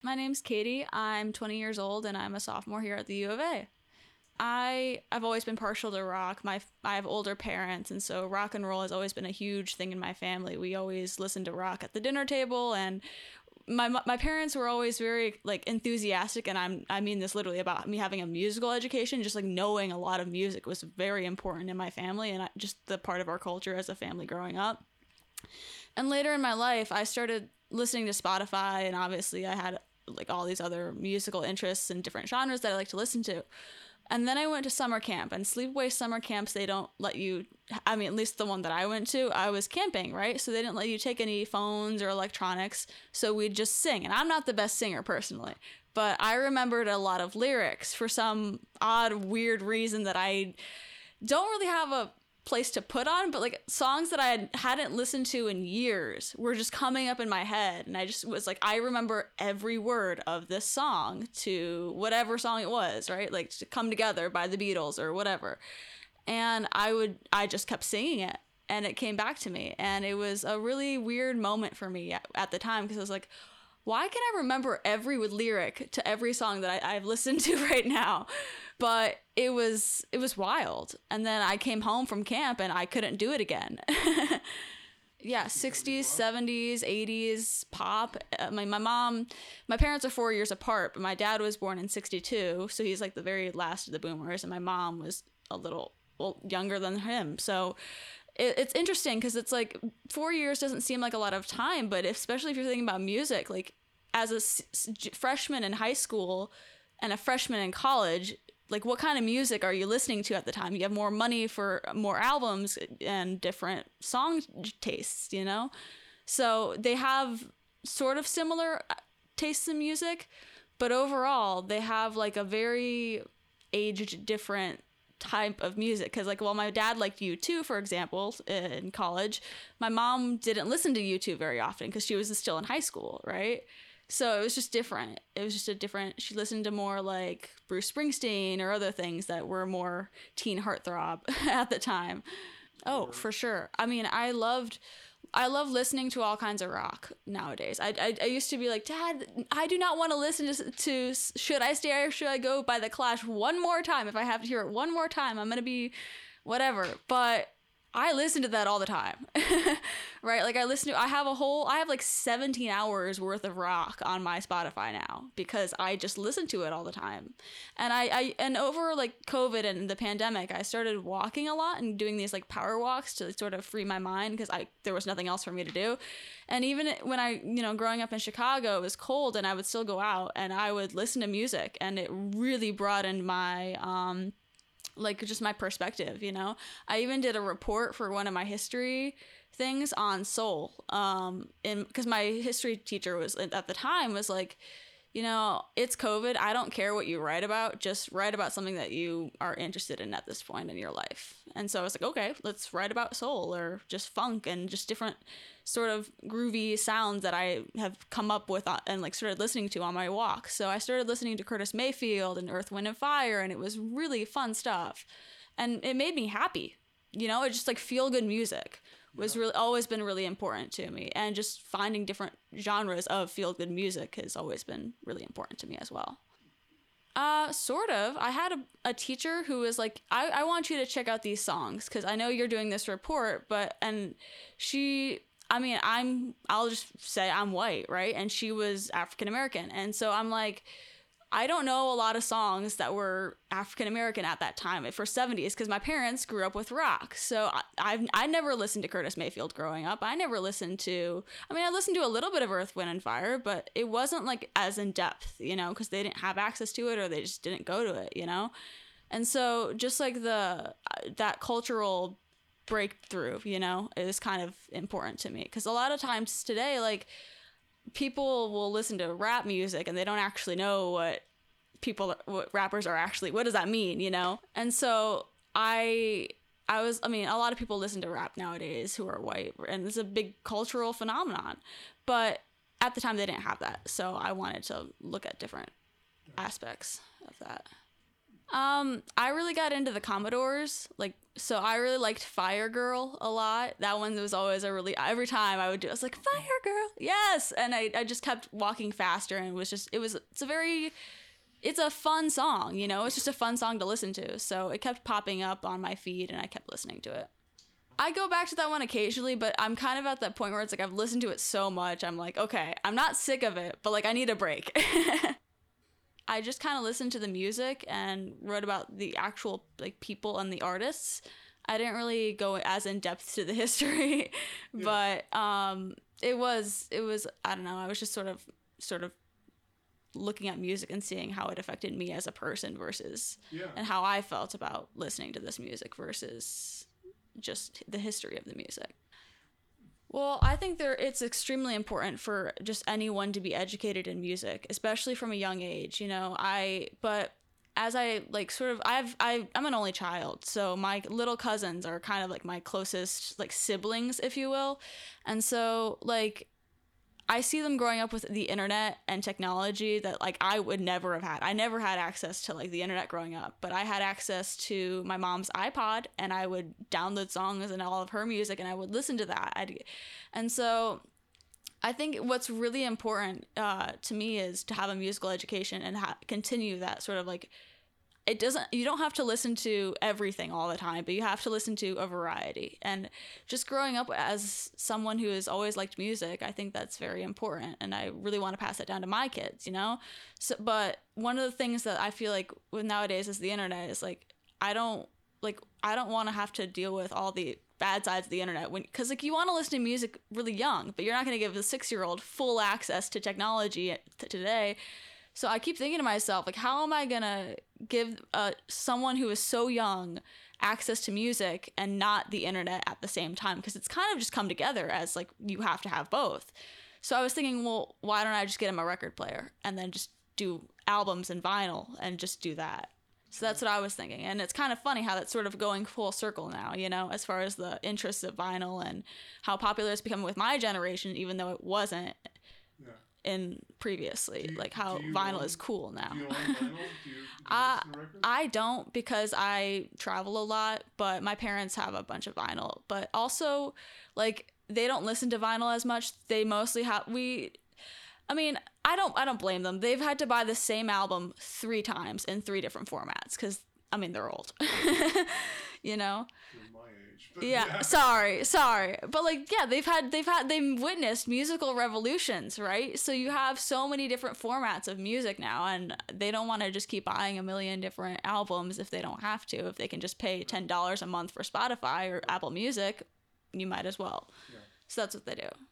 My name's Katie. I'm 20 years old and I'm a sophomore here at the U of A. I've always been partial to rock. I have older parents, and so rock and roll has always been a huge thing in my family. We always listened to rock at the dinner table, and my parents were always very like enthusiastic, and I mean this literally about me having a musical education. Just like knowing a lot of music was very important in my family, and just the part of our culture as a family growing up. And later in my life, I started listening to Spotify, and obviously I had like all these other musical interests and different genres that I like to listen to. And then I went to summer camp, and sleepaway summer camps, they don't let you, I mean, at least the one that I went to, I was camping, right? So they didn't let you take any phones or electronics. So we'd just sing. And I'm not the best singer personally, but I remembered a lot of lyrics for some odd, weird reason that I don't really have a place to put on, but like songs that I hadn't listened to in years were just coming up in my head, and I just was like, I remember every word of this song to whatever song it was, right? Like to Come Together by the Beatles or whatever. And I just kept singing it, and it came back to me, and it was a really weird moment for me at the time, because I was like, why can I remember every lyric to every song that I've listened to right now? But it was wild. And then I came home from camp and I couldn't do it again. Yeah, 60s, 70s, 80s, pop. My parents are 4 years apart, but my dad was born in 62, so he's like the very last of the boomers, and my mom was a little younger than him. So it's interesting because it's like 4 years doesn't seem like a lot of time, but especially if you're thinking about music, like as a freshman in high school and a freshman in college, like what kind of music are you listening to at the time? You have more money for more albums and different song tastes, you know? So they have sort of similar tastes in music, but overall they have like a very aged different type of music. Because like, while my dad liked U2, for example, in college, my mom didn't listen to U2 very often because she was still in high school, right? So it was just different. She listened to more like Bruce Springsteen or other things that were more teen heartthrob at the time. Oh, for sure. I mean, I love listening to all kinds of rock nowadays. I used to be like, Dad, I do not want to listen to Should I Stay or Should I Go by The Clash one more time. If I have to hear it one more time, I'm going to be whatever. But I listen to that all the time, right? Like I have like 17 hours worth of rock on my Spotify now because I just listen to it all the time. And and over like COVID and the pandemic, I started walking a lot and doing these like power walks to sort of free my mind because there was nothing else for me to do. And even when growing up in Chicago, it was cold and I would still go out and I would listen to music, and it really broadened my, like just my perspective, you know. I even did a report for one of my history things on soul, because my history teacher was at the time was like, it's COVID. I don't care what you write about. Just write about something that you are interested in at this point in your life. And so I was like, okay, let's write about soul or just funk and just different sort of groovy sounds that I have come up with and like started listening to on my walk. So I started listening to Curtis Mayfield and Earth, Wind and Fire, and it was really fun stuff. And it made me happy. It just like feel good music was really always been really important to me, and just finding different genres of feel good music has always been really important to me as well. Sort of. I had a teacher who was like, I want you to check out these songs because I know you're doing this report, and I'll just say I'm white, right? And she was African American, and so I'm like, I don't know a lot of songs that were African American at that time for 70s because my parents grew up with rock. So I never listened to Curtis Mayfield growing up. I listened to a little bit of Earth, Wind and Fire, but it wasn't like as in depth, because they didn't have access to it or they just didn't go to it, And so just like that cultural breakthrough, is kind of important to me because a lot of times today, like, people will listen to rap music and they don't actually know what rappers are actually, what does that mean, And so a lot of people listen to rap nowadays who are white, and it's a big cultural phenomenon, but at the time they didn't have that. So I wanted to look at different aspects of that. I really got into the Commodores, like, so I really liked Fire Girl a lot. That one was always a really, every time I would do, I was like, Fire Girl, yes! And I just kept walking faster, and it was just, it's a fun song, you know? It's just a fun song to listen to, so it kept popping up on my feed, and I kept listening to it. I go back to that one occasionally, but I'm kind of at that point where it's like I've listened to it so much, I'm like, okay, I'm not sick of it, but like I need a break. I just kind of listened to the music and wrote about the actual like people and the artists. I didn't really go as in depth to the history, but it was I don't know. I was just sort of looking at music and seeing how it affected me as a person versus and how I felt about listening to this music versus just the history of the music. Well, I think it's extremely important for just anyone to be educated in music, especially from a young age, you know. But as I like sort of I'm an only child, so my little cousins are kind of like my closest like siblings, if you will. And so like I see them growing up with the internet and technology that like I would never have had. I never had access to like the internet growing up, but I had access to my mom's iPod, and I would download songs and all of her music, and I would listen to that. And so I think what's really important to me is to have a musical education and continue that sort of like, you don't have to listen to everything all the time, but you have to listen to a variety. And just growing up as someone who has always liked music, I think that's very important. And I really want to pass that down to my kids, you know? So, but one of the things that I feel like with nowadays is the internet is like, I don't want to have to deal with all the bad sides of the internet because like you want to listen to music really young, but you're not going to give a 6-year-old full access to technology today. So I keep thinking to myself, like, how am I going to give someone who is so young access to music and not the internet at the same time? Because it's kind of just come together as, like, you have to have both. So I was thinking, well, why don't I just get him a record player and then just do albums and vinyl and just do that? So that's what I was thinking. And it's kind of funny how that's sort of going full circle now, you know, as far as the interests of vinyl and how popular it's become with my generation, even though it wasn't. Yeah. In previously, like how vinyl is cool now. Do you own vinyl? Do you listen to records? I don't, because I travel a lot, but my parents have a bunch of vinyl. But also, like, they don't listen to vinyl as much. They mostly I don't blame them. They've had to buy the same album 3 times in 3 different formats because, I mean, they're old. You know? You're my age. But yeah, sorry. But like, yeah, they've witnessed musical revolutions, right? So you have so many different formats of music now, and they don't want to just keep buying a million different albums if they don't have to. If they can just pay $10 a month for Spotify or Apple Music, you might as well. Yeah. So that's what they do.